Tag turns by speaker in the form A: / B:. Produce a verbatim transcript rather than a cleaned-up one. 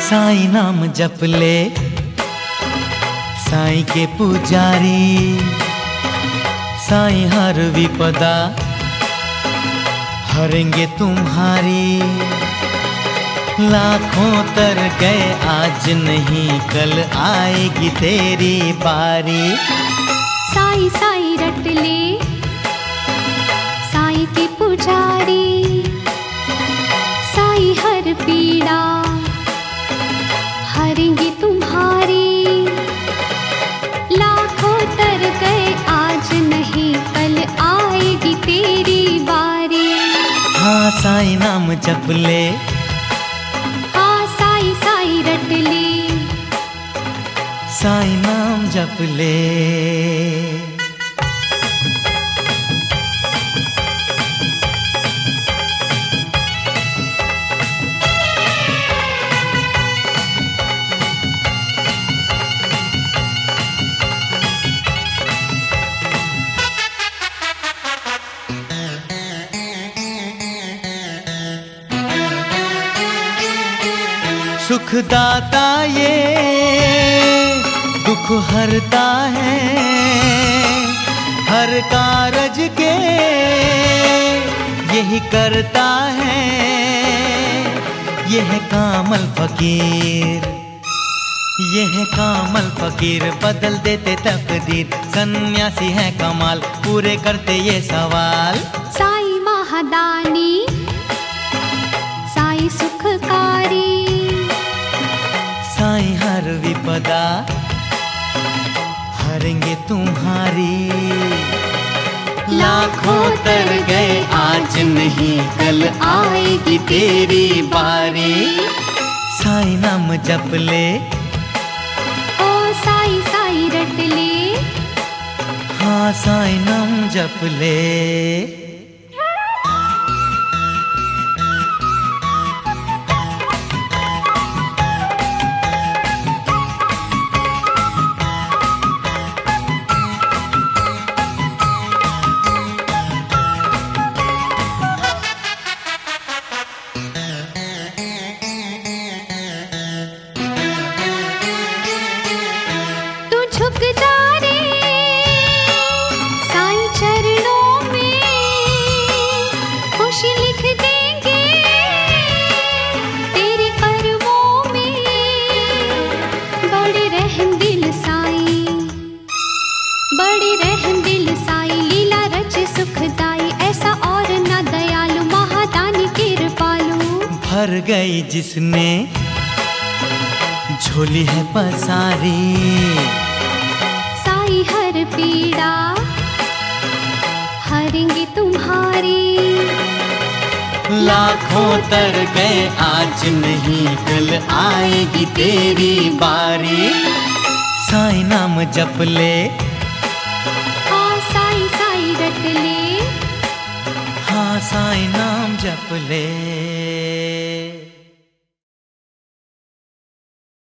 A: साईं नाम जप ले, साईं के पुजारी, साईं हर विपदा हरेंगे तुम्हारी। लाखों तर गए आज नहीं कल आएगी तेरी बारी।
B: साईं साईं रट ले, साईं के पुजारी, साईं हर पीड़ा हरेंगे तुम्हारी। लाखों तर गए आज नहीं कल आएगी तेरी बारी।
A: हाँ साईं नाम जप ले,
B: हाँ साईं साईं रट ले,
A: साईं नाम जप ले। सुखदाता ये दुख हरता है, हर कारज के यही करता है। यह कामल फकीर, यह कामल फकीर बदल देते तकदीर। सन्यासी है कमाल पूरे करते ये सवाल।
B: साईं महादानी, साईं सुखकारी,
A: साईं हर विपदा हरेंगे तुम्हारी। लाखों तर गए आज नहीं कल आएगी तेरी बारी। साईं नाम जप ले,
B: ओ साईं साईं रट ले,
A: हाँ साईं नाम जप ले।
B: झुक जा रे साईं चरणों में, खुशी लिख देंगे तेरे कर्मों में। बड़े रहम दिल साईं, बड़े रहम दिल साईं, लीला रच सुखदाई, ऐसा और न दयालु महादानी कृपालु।
A: भर गई जिसने झोली है पसारी,
B: साईं हर पीड़ा हरेंगे तुम्हारी।
A: लाखों तर गए आज नहीं कल आएगी तेरी बारी। साईं नाम जप ले,
B: हाँ साईं साईं रट ले,
A: हाँ साईं नाम जप ले।